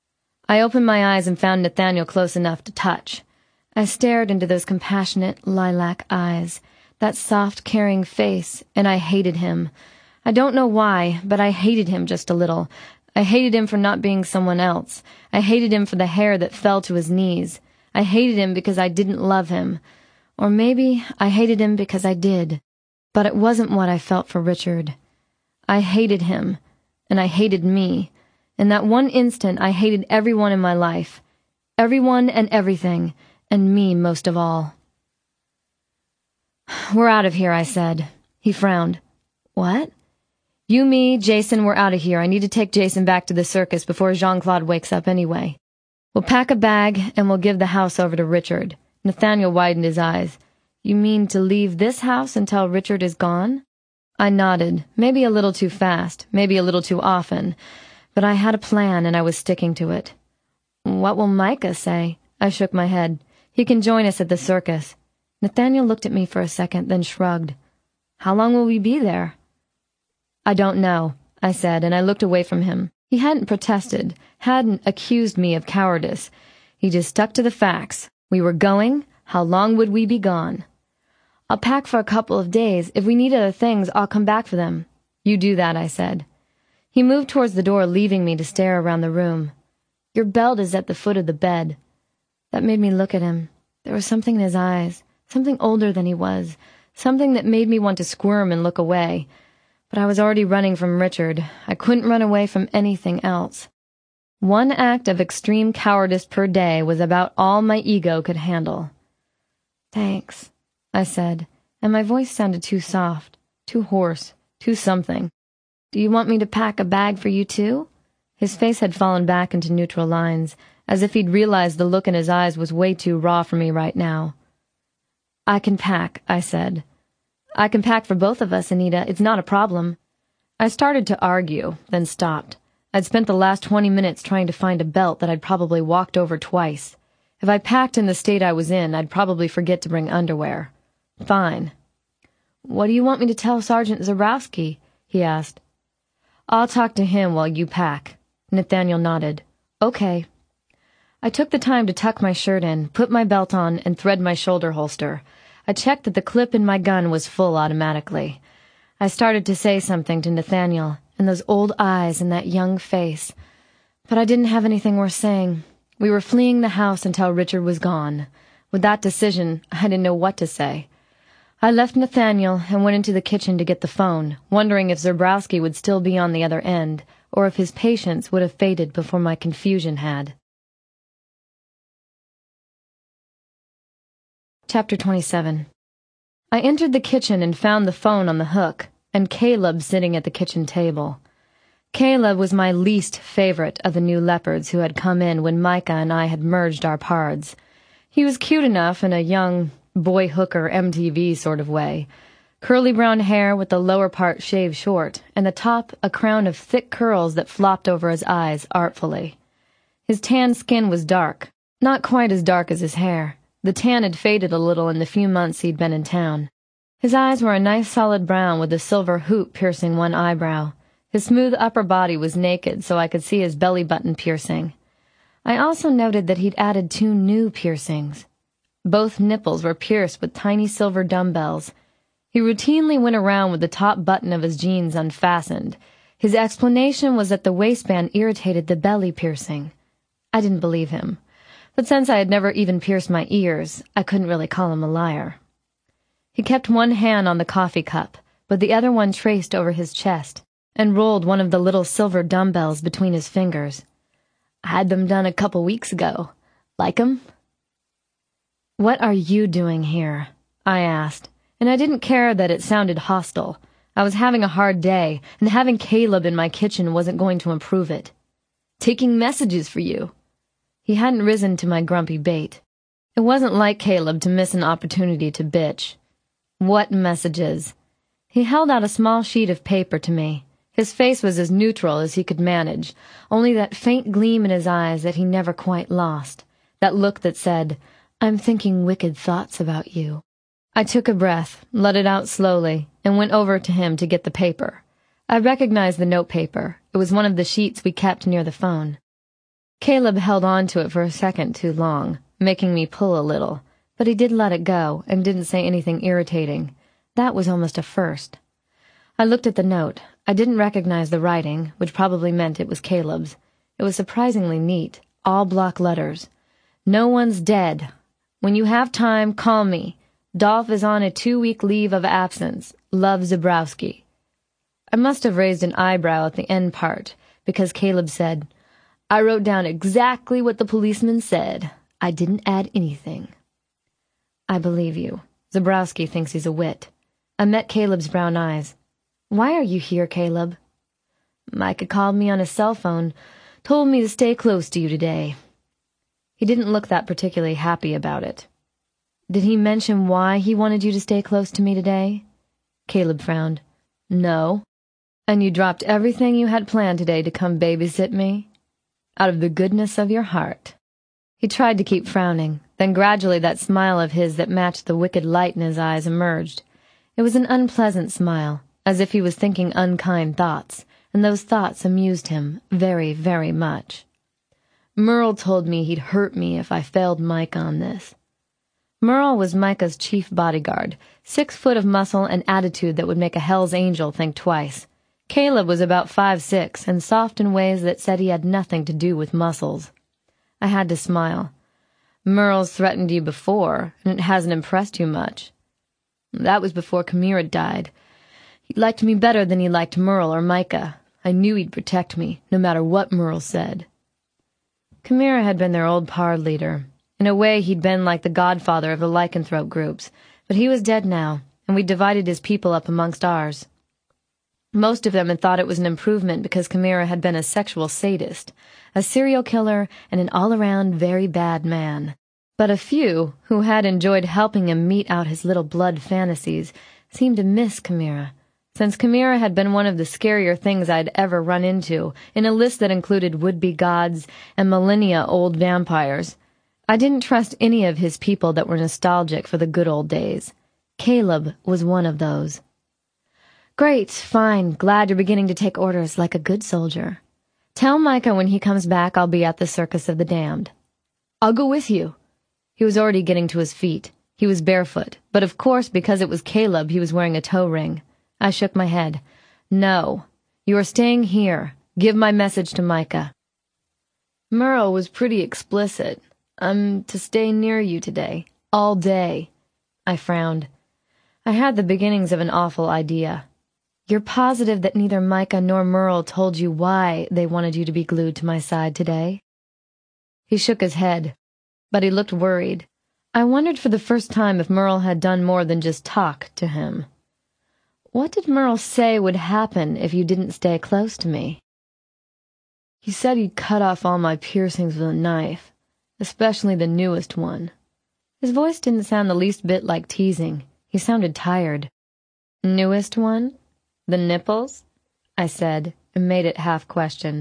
I opened my eyes and found Nathaniel close enough to touch. I stared into those compassionate lilac eyes, that soft, caring face, and I hated him. I don't know why, but I hated him just a little. I hated him for not being someone else. I hated him for the hair that fell to his knees. I hated him because I didn't love him. Or maybe I hated him because I did. But it wasn't what I felt for Richard. I hated him, and I hated me. In that one instant, I hated everyone in my life. Everyone and everything, and me most of all. "We're out of here," I said. He frowned. "What?" "You, me, Jason, we're out of here. I need to take Jason back to the circus before Jean-Claude wakes up anyway. We'll pack a bag, and we'll give the house over to Richard." Nathaniel widened his eyes. "You mean to leave this house until Richard is gone?" I nodded, maybe a little too fast, maybe a little too often, but I had a plan and I was sticking to it. "What will Micah say?" I shook my head. "He can join us at the circus." Nathaniel looked at me for a second, then shrugged. "How long will we be there?" "I don't know," I said, and I looked away from him. He hadn't protested, hadn't accused me of cowardice. He just stuck to the facts. We were going. How long would we be gone? "I'll pack for a couple of days. If we need other things, I'll come back for them." "You do that," I said. He moved towards the door, leaving me to stare around the room. "Your belt is at the foot of the bed." That made me look at him. There was something in his eyes, something older than he was, something that made me want to squirm and look away. But I was already running from Richard. I couldn't run away from anything else. One act of extreme cowardice per day was about all my ego could handle. "Thanks," I said, and my voice sounded too soft, too hoarse, too something. "Do you want me to pack a bag for you too?" His face had fallen back into neutral lines, as if he'd realized the look in his eyes was way too raw for me right now. I can pack, I said. I can pack for both of us, Anita. It's not a problem. I started to argue, then stopped. I'd spent the last twenty minutes trying to find a belt that I'd probably walked over twice. If I packed in the state I was in, I'd probably forget to bring underwear. Fine. What do you want me to tell Sergeant Zebrowski? He asked. I'll talk to him while you pack. Nathaniel nodded. Okay. I took the time to tuck my shirt in, put my belt on, and thread my shoulder holster. I checked that the clip in my gun was full automatically. I started to say something to Nathaniel, and those old eyes and that young face. But I didn't have anything worth saying. We were fleeing the house until Richard was gone. With that decision, I didn't know what to say. I left Nathaniel and went into the kitchen to get the phone, wondering if Zebrowski would still be on the other end, or if his patience would have faded before my confusion had. Chapter twenty-seven. I entered the kitchen and found the phone on the hook, and Caleb sitting at the kitchen table. Caleb was my least favorite of the new leopards who had come in when Micah and I had merged our pards. He was cute enough in a young boy hooker M T V sort of way. Curly brown hair with the lower part shaved short, and the top a crown of thick curls that flopped over his eyes artfully. His tan skin was dark, not quite as dark as his hair. The tan had faded a little in the few months he'd been in town. His eyes were a nice solid brown with a silver hoop piercing one eyebrow. His smooth upper body was naked, so I could see his belly button piercing. I also noted that he'd added two new piercings. Both nipples were pierced with tiny silver dumbbells. He routinely went around with the top button of his jeans unfastened. His explanation was that the waistband irritated the belly piercing. I didn't believe him, but since I had never even pierced my ears, I couldn't really call him a liar. He kept one hand on the coffee cup, but the other one traced over his chest, and rolled one of the little silver dumbbells between his fingers. I had them done a couple weeks ago. Like 'em? What are you doing here? I asked, and I didn't care that it sounded hostile. I was having a hard day, and having Caleb in my kitchen wasn't going to improve it. Taking messages for you. He hadn't risen to my grumpy bait. It wasn't like Caleb to miss an opportunity to bitch. What messages? He held out a small sheet of paper to me. His face was as neutral as he could manage, only that faint gleam in his eyes that he never quite lost, that look that said, I'm thinking wicked thoughts about you. I took a breath, let it out slowly, and went over to him to get the paper. I recognized the notepaper. It was one of the sheets we kept near the phone. Caleb held on to it for a second too long, making me pull a little, but he did let it go and didn't say anything irritating. That was almost a first. I looked at the note. I didn't recognize the writing, which probably meant it was Caleb's. It was surprisingly neat, all block letters. No one's dead. When you have time, call me. Dolph is on a two-week leave of absence. Love, Zebrowski. I must have raised an eyebrow at the end part, because Caleb said, I wrote down exactly what the policeman said. I didn't add anything. I believe you. Zebrowski thinks he's a wit. I met Caleb's brown eyes. Why are you here, Caleb? Micah called me on his cell phone, told me to stay close to you today. He didn't look that particularly happy about it. Did he mention why he wanted you to stay close to me today? Caleb frowned. No. And you dropped everything you had planned today to come babysit me? Out of the goodness of your heart. He tried to keep frowning, then gradually that smile of his that matched the wicked light in his eyes emerged. It was an unpleasant smile, as if he was thinking unkind thoughts, and those thoughts amused him very, very much. Merle told me he'd hurt me if I failed Mike on this. Merle was Micah's chief bodyguard, six foot of muscle and attitude that would make a Hell's Angel think twice. Caleb was about five six and soft in ways that said he had nothing to do with muscles. I had to smile. Merle's threatened you before, and it hasn't impressed you much. That was before Kamira died. He liked me better than he liked Merle or Micah. I knew he'd protect me, no matter what Merle said. Kamira had been their old pard leader. In a way, he'd been like the godfather of the lycanthrope groups, but he was dead now, and we divided his people up amongst ours. Most of them had thought it was an improvement because Kamira had been a sexual sadist, a serial killer, and an all-around very bad man. But a few, who had enjoyed helping him meet out his little blood fantasies, seemed to miss Chimera, since Chimera had been one of the scarier things I'd ever run into, in a list that included would-be gods and millennia-old vampires. I didn't trust any of his people that were nostalgic for the good old days. Caleb was one of those. Great, fine, glad you're beginning to take orders like a good soldier. Tell Micah when he comes back I'll be at the Circus of the Damned. I'll go with you. He was already getting to his feet. He was barefoot, but of course because it was Caleb he was wearing a toe ring. I shook my head. No, you are staying here. Give my message to Micah. Merle was pretty explicit. I'm to stay near you today. All day. I frowned. I had the beginnings of an awful idea. You're positive that neither Micah nor Merle told you why they wanted you to be glued to my side today? He shook his head, but he looked worried. I wondered for the first time if Merle had done more than just talk to him. What did Merle say would happen if you didn't stay close to me? He said he'd cut off all my piercings with a knife, especially the newest one. His voice didn't sound the least bit like teasing. He sounded tired. Newest one? The nipples? I said, and made it half question.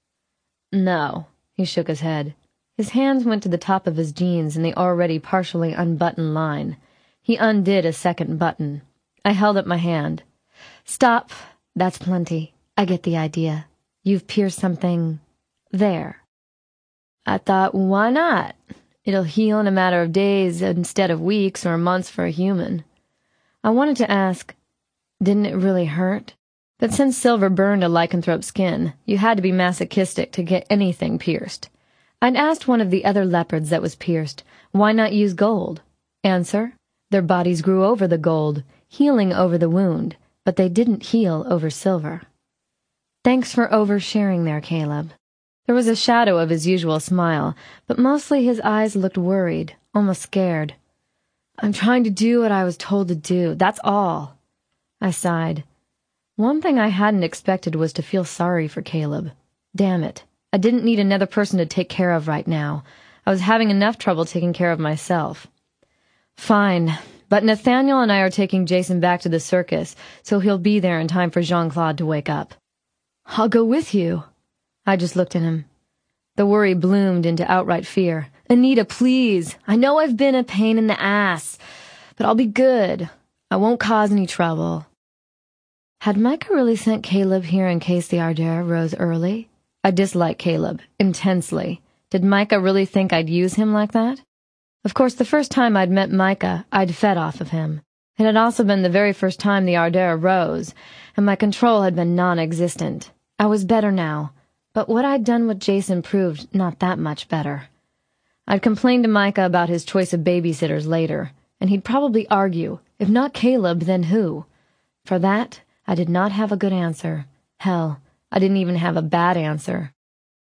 No, he shook his head. His hands went to the top of his jeans in the already partially unbuttoned line. He undid a second button. I held up my hand. Stop. That's plenty. I get the idea. You've pierced something there. I thought, why not? It'll heal in a matter of days instead of weeks or months for a human. I wanted to ask, didn't it really hurt? But since silver burned a lycanthrope's skin, you had to be masochistic to get anything pierced. I'd asked one of the other leopards that was pierced, why not use gold? Answer, their bodies grew over the gold, healing over the wound, but they didn't heal over silver. Thanks for oversharing there, Caleb. There was a shadow of his usual smile, but mostly his eyes looked worried, almost scared. I'm trying to do what I was told to do, that's all. I sighed. One thing I hadn't expected was to feel sorry for Caleb. Damn it. I didn't need another person to take care of right now. I was having enough trouble taking care of myself. Fine, but Nathaniel and I are taking Jason back to the circus, so he'll be there in time for Jean-Claude to wake up. I'll go with you. I just looked at him. The worry bloomed into outright fear. Anita, please. I know I've been a pain in the ass, but I'll be good. I won't cause any trouble. Had Micah really sent Caleb here in case the Ardere rose early? I disliked Caleb, intensely. Did Micah really think I'd use him like that? Of course, the first time I'd met Micah, I'd fed off of him. It had also been the very first time the Ardere rose, and my control had been non-existent. I was better now, but what I'd done with Jason proved not that much better. I'd complain to Micah about his choice of babysitters later, and he'd probably argue, if not Caleb, then who? For that, I did not have a good answer. Hell, I didn't even have a bad answer.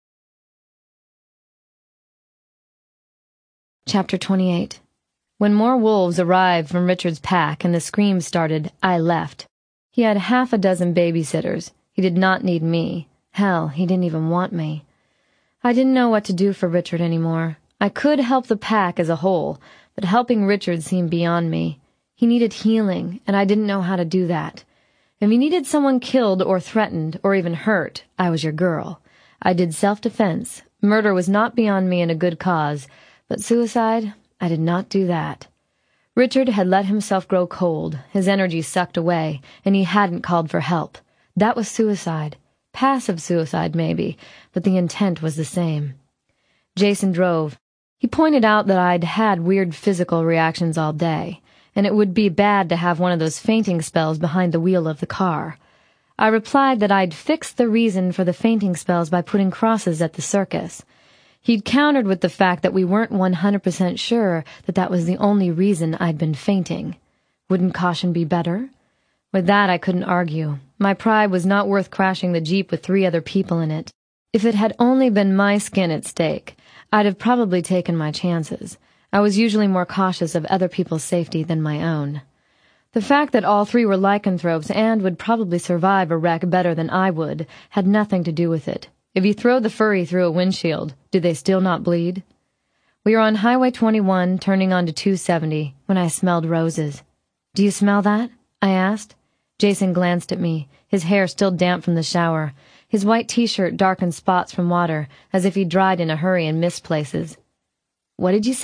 Chapter twenty-eight. When more wolves arrived from Richard's pack and the screams started, I left. He had half a dozen babysitters. He did not need me. Hell, he didn't even want me. I didn't know what to do for Richard anymore. I could help the pack as a whole, but helping Richard seemed beyond me. He needed healing, and I didn't know how to do that. If you needed someone killed or threatened or even hurt, I was your girl. I did self-defense. Murder was not beyond me in a good cause, but suicide, I did not do that. Richard had let himself grow cold, his energy sucked away, and he hadn't called for help. That was suicide. Passive suicide, maybe, but the intent was the same. Jason drove. He pointed out that I'd had weird physical reactions all day, and it would be bad to have one of those fainting spells behind the wheel of the car. I replied that I'd fixed the reason for the fainting spells by putting crosses at the circus. He'd countered with the fact that we weren't one hundred percent sure that that was the only reason I'd been fainting. Wouldn't caution be better? With that I couldn't argue. My pride was not worth crashing the Jeep with three other people in it. If it had only been my skin at stake, I'd have probably taken my chances. I was usually more cautious of other people's safety than my own. The fact that all three were lycanthropes and would probably survive a wreck better than I would had nothing to do with it. If you throw the furry through a windshield, do they still not bleed? We were on Highway twenty-one, turning onto two seventy, when I smelled roses. "Do you smell that?" I asked. Jason glanced at me, his hair still damp from the shower. His white t-shirt dark in spots from water, as if he dried in a hurry and missed places. "What did you say?"